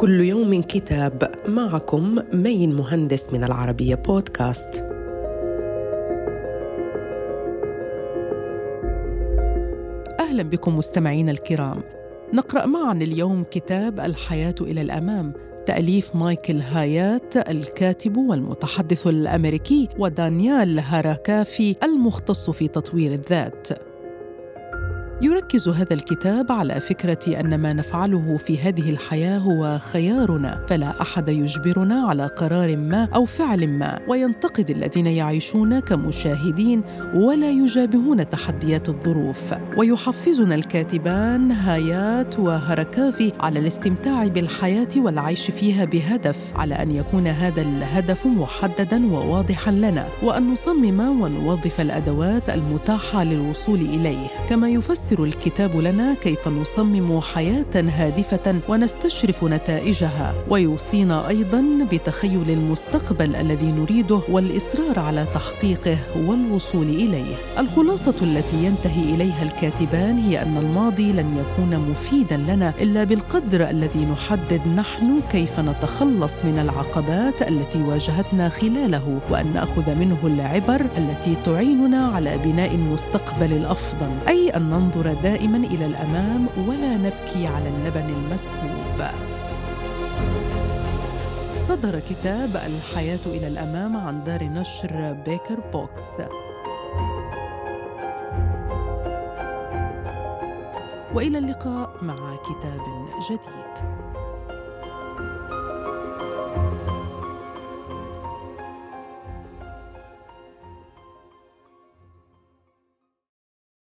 كل يوم كتاب. معكم مين مهندس من العربية بودكاست. أهلا بكم مستمعينا الكرام. نقرأ معا اليوم كتاب الحياة إلى الأمام، تأليف مايكل هايات الكاتب والمتحدث الأمريكي، ودانيال هاراكافي المختص في تطوير الذات. يركز هذا الكتاب على فكرة أن ما نفعله في هذه الحياة هو خيارنا، فلا أحد يجبرنا على قرار ما أو فعل ما، وينتقد الذين يعيشون كمشاهدين ولا يجابهون تحديات الظروف. ويحفزنا الكاتبان هايات وهاراكافي على الاستمتاع بالحياة والعيش فيها بهدف، على أن يكون هذا الهدف محدداً وواضحاً لنا، وأن نصمم ونوظف الأدوات المتاحة للوصول إليه. كما يفسر الكتاب لنا كيف نصمم حياة هادفة ونستشرف نتائجها، ويوصينا أيضاً بتخيل المستقبل الذي نريده والإصرار على تحقيقه والوصول إليه. الخلاصة التي ينتهي إليها الكاتبان هي أن الماضي لن يكون مفيداً لنا إلا بالقدر الذي نحدد نحن كيف نتخلص من العقبات التي واجهتنا خلاله، وأن نأخذ منه العبر التي تعيننا على بناء المستقبل الأفضل، أي أن ننظر دائماً إلى الأمام ولا نبكي على اللبن المسكوب. صدر كتاب الحياة إلى الأمام عن دار نشر بيكر بوكس. وإلى اللقاء مع كتاب جديد.